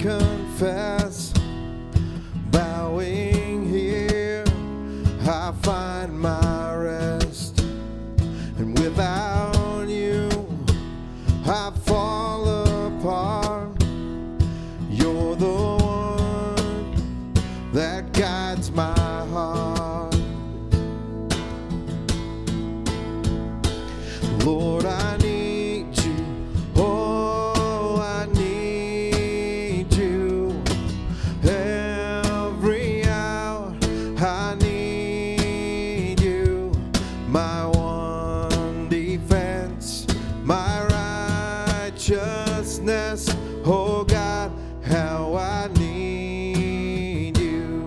confess, bowing here, I find my rest. And without you, I fall apart. You're the one that guides my heart. Lord, I need you. Oh, I need you. Every hour I need you. My one defense, my righteousness. Oh God, how I need you.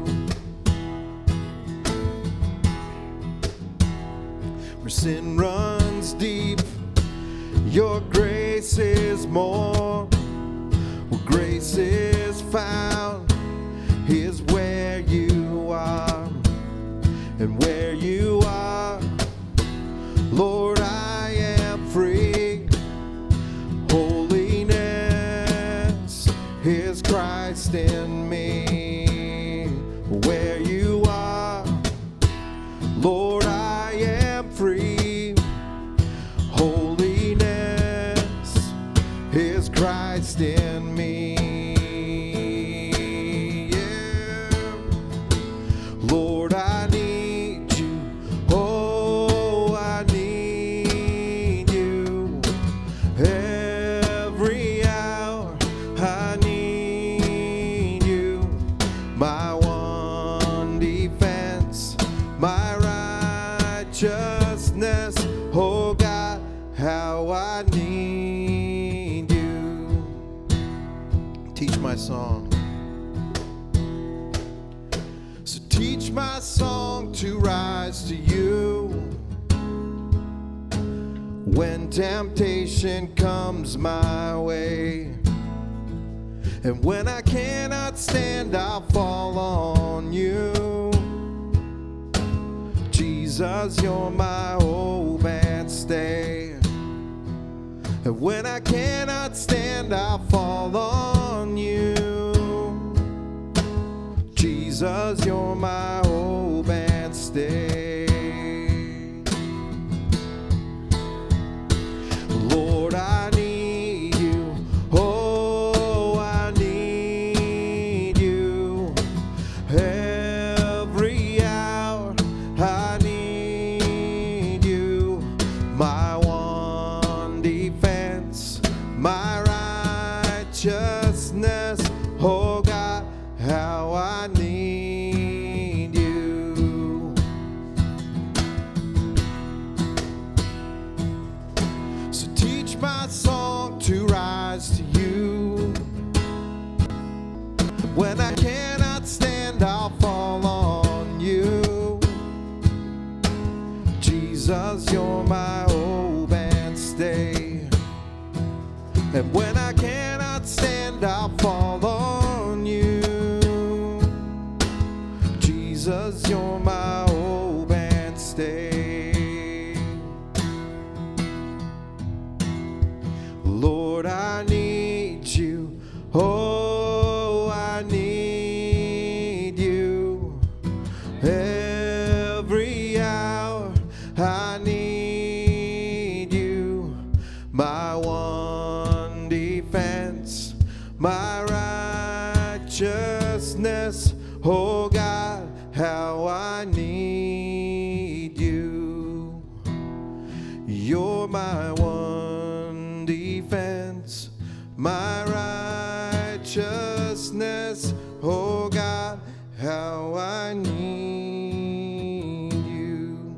Where sin runs deep, your grace is more. Where grace is found is where you are. And where you are, Lord, I am free. Holiness is Christ in me. Where you are, Lord, I am free. Holiness is Christ in me. Yeah. Lord, I need you. Oh, I need you. Every hour I need you. My one defense, my righteousness. Oh God, how I need you. Teach my song. So teach my song to rise to you. When temptation comes my way, and when I cannot stand, I'll fall on you. Jesus, you're my hope and stay. And when I cannot stand, I'll fall on you. Jesus, you're my hope and stay. Lord, I need you. Oh, I need you. Every hour I need you. My one defense, my righteousness. Oh God, how I need you. So teach my song to rise to you. When I cannot stand, I'll fall on you. Jesus, you're my hope and stay. And when I cannot stand, I'll fall on you. Jesus, you're my hope and stay. Lord, I need you. Oh, I need you. Every hour I need you. My one defense, my righteousness. Oh God, how I need you. You're my one defense, my righteousness. Oh God, how I need you.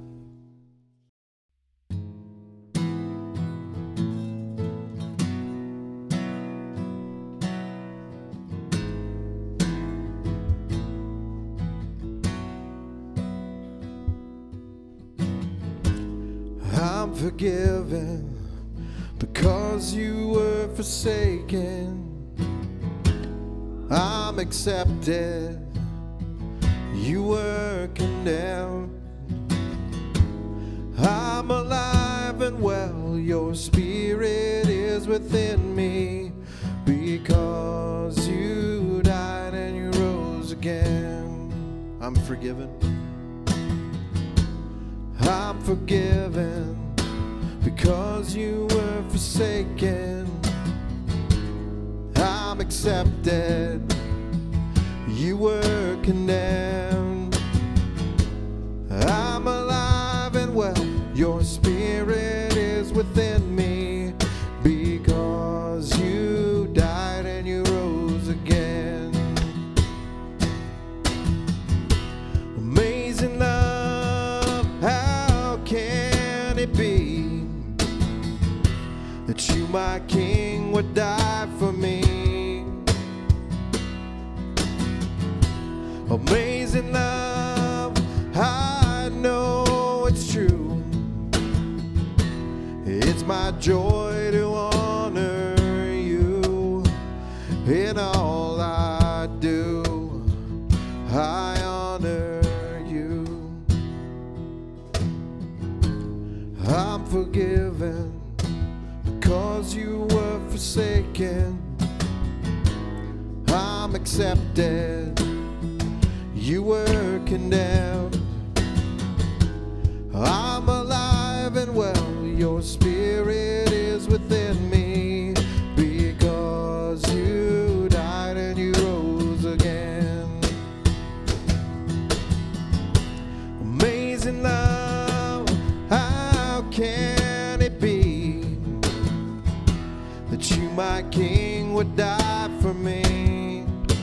I'm forgiven because you were forsaken. I'm accepted, you were condemned. I'm alive and well, your spirit is within me because you I'm accepted. You were condemned. I'm alive and well. Your spirit is within me, because you died and you rose again. Amazing love, how can it be that you, my King, would die for me? Amazing love, I know it's true. It's my joy to honor you in all I do. I honor you. I'm forgiven because you were forsaken. I'm accepted. You were condemned. I'm alive and well. Your spirit is within me, because you died and you rose again. Amazing love, how can it be that you, my King, would die for me?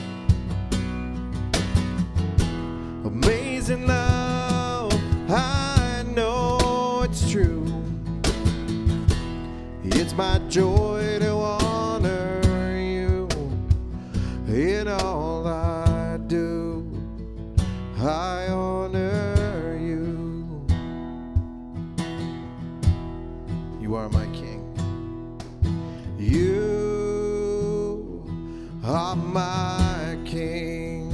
Amazing love, I know it's true. It's my joy to honor you in all I do. I honor you. You are my King. You are my King.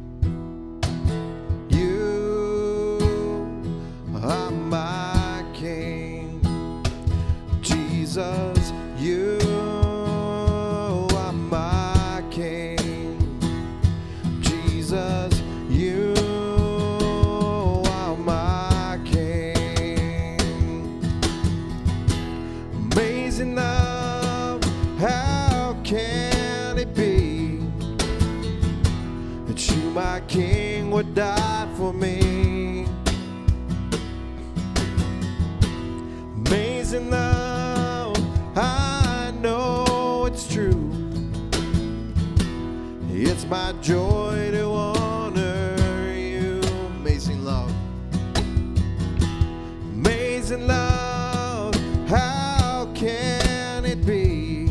You are my King. Jesus, you are my King. Jesus, you are my King. Amazing love, how can it be that you, my King, would die for me? Amazing love, I know it's true. It's my joy to honor you. Amazing love. Amazing love, how can it be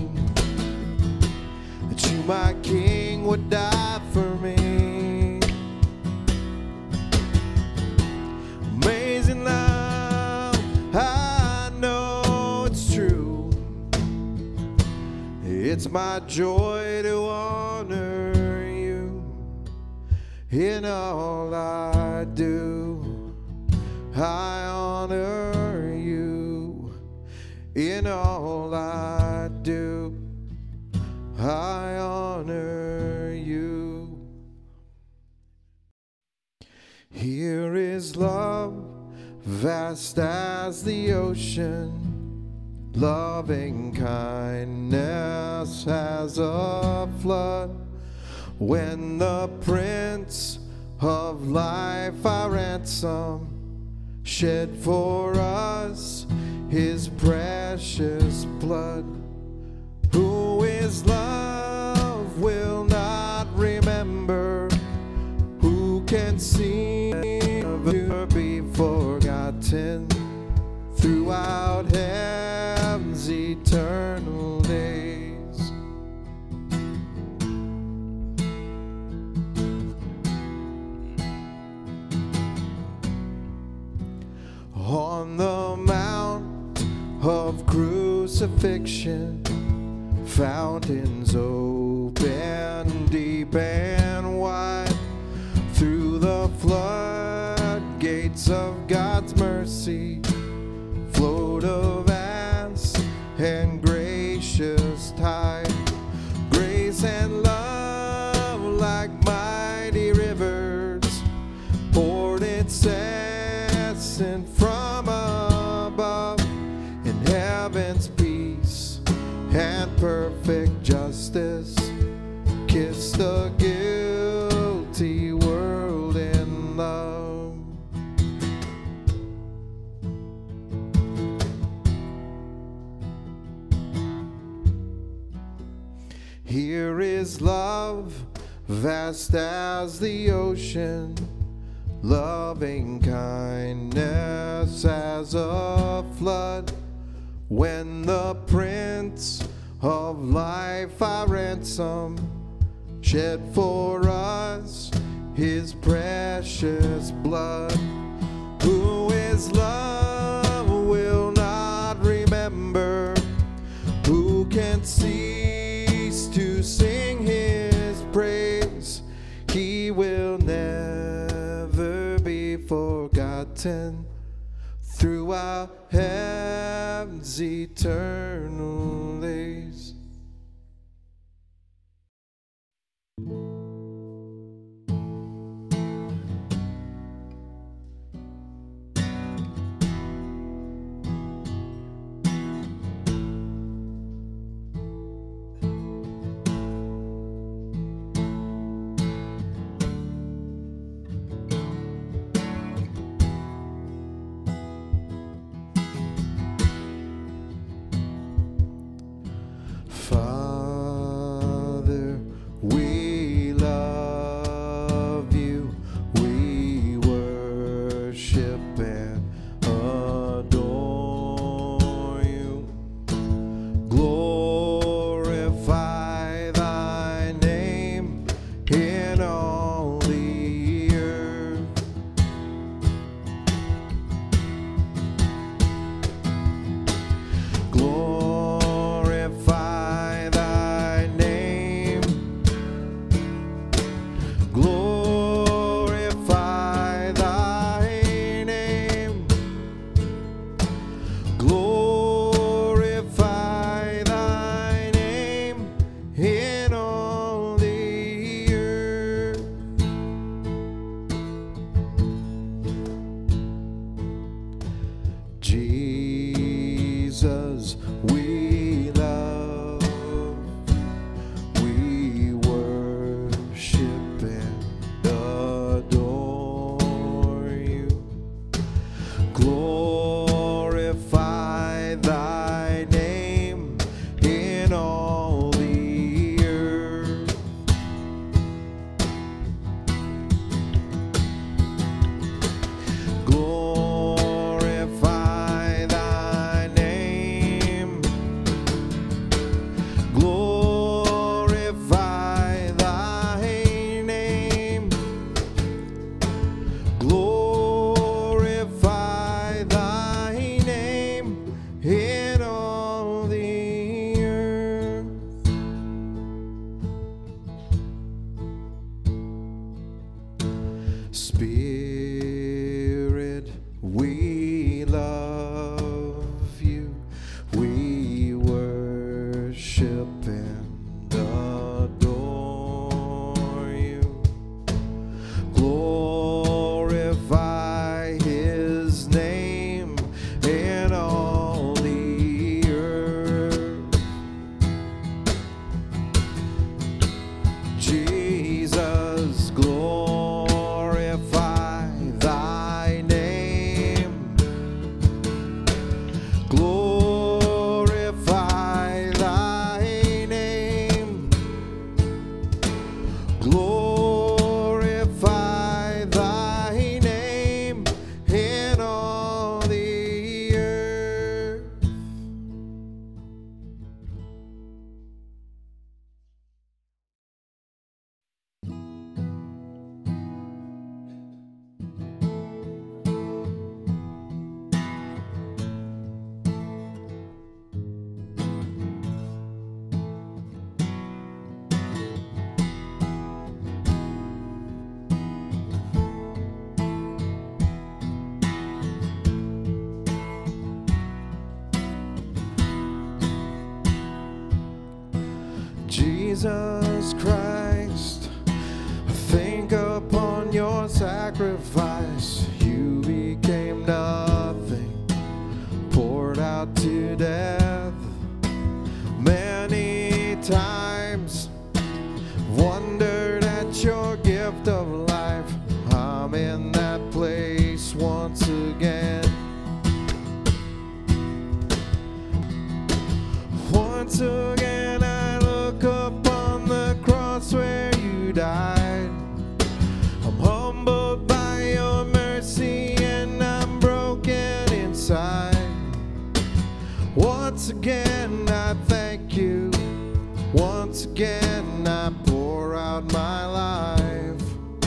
that you, my King, would die for me? Amazing love, I know it's true. It's my joy to honor you in all I do. I honor you in all I do. I honor you. Here is love, vast as the ocean, loving kindness as a flood. When the Prince of Life, our ransom, shed for us his precious blood. Who is love will not remember. Who can see never be forgotten throughout heaven's eternal days? On the mount of crucifixion, fountains open deep and wide. Through the floodgates of God's mercy flowed a vast and gracious tide. Grace and love like mighty rivers poured incessant from above. In heaven's peace and perfect justice, Here is love, vast as the ocean, loving kindness as a flood. When the Prince of Life our ransom shed for us his precious blood. Who is love will not remember, who can cease to sing his praise. He will never be forgotten through our heaven's eternal days. Father, we love you, we worship and adore you. Glorify thy name in all the earth. Glorify thy name. Glorify thy name. Glorify thy name in all the earth. Jesus, we love, we worship and adore you. Glorify thy name in all the earth. Glorify thy name. Glorify thy name. Glorify thy name in all the earth. Spirit, we love you, we worship and adore you. Glorify his name in all the earth. Jesus, glorify thy name. Glorify thy name. Glorify thy name in all the earth. Jesus Christ, think upon your sacrifice. You became nothing, poured out to death. Many times wondered at your gift of life. I'm in that place once again. Once again I look upon once again I pour out my life.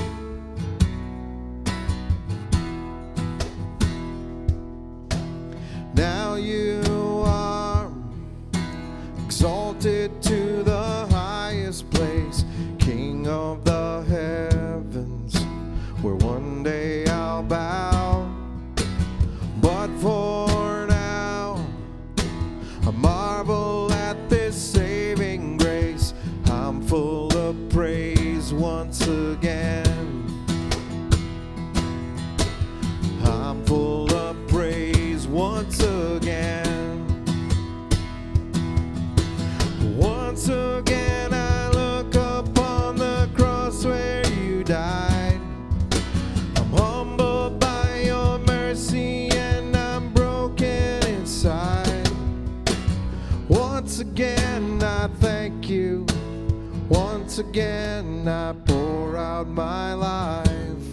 Now you are exalted to the highest place, King of the heavens, where one day I'll bow. But for now, I marvel at this saving grace. I'm full of praise once again. I'm full of praise once again. Once again I look upon the cross where you died. I'm humbled by your mercy and I'm broken inside. Once again I thank you. Once again I pour out my life.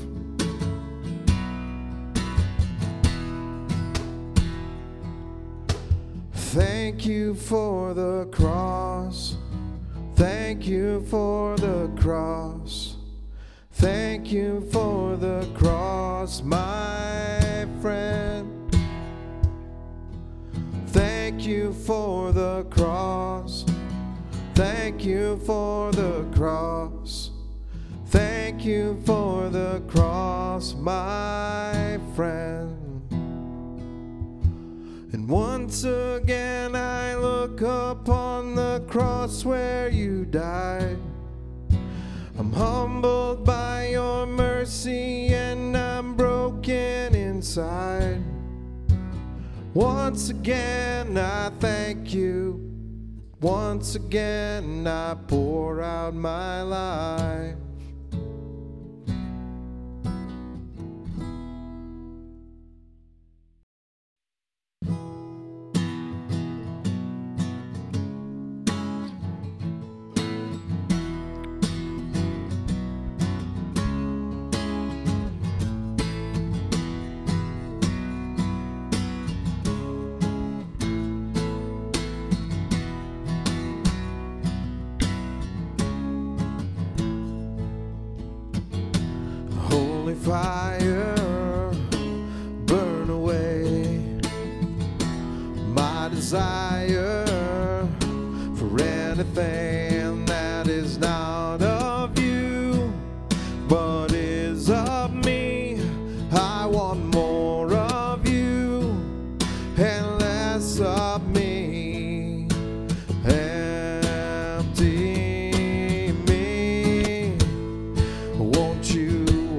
Thank you for the cross. Thank you for the cross. Thank you for the cross, my friend. Thank you for the cross. Thank you for the cross. Thank you for the cross, my friend. And once again I look upon the cross where you died. I'm humbled by your mercy and I'm broken inside. Once again I thank you. Once again I pour out my life. Fire, burn away my desire for anything that is not of you, but is of me. I want more of you and less of me. Empty me, won't you?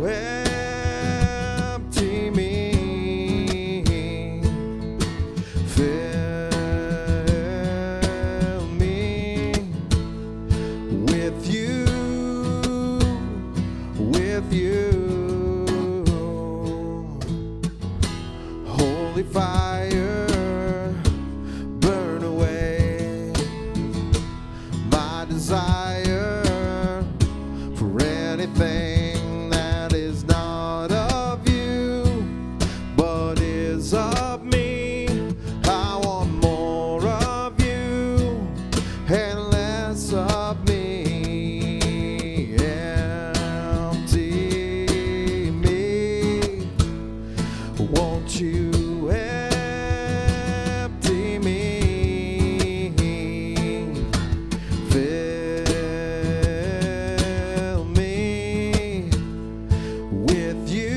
Fire, burn away my desire for anything that is not of you, but is of me. I want more of you and less of me. Empty me, won't you? With you.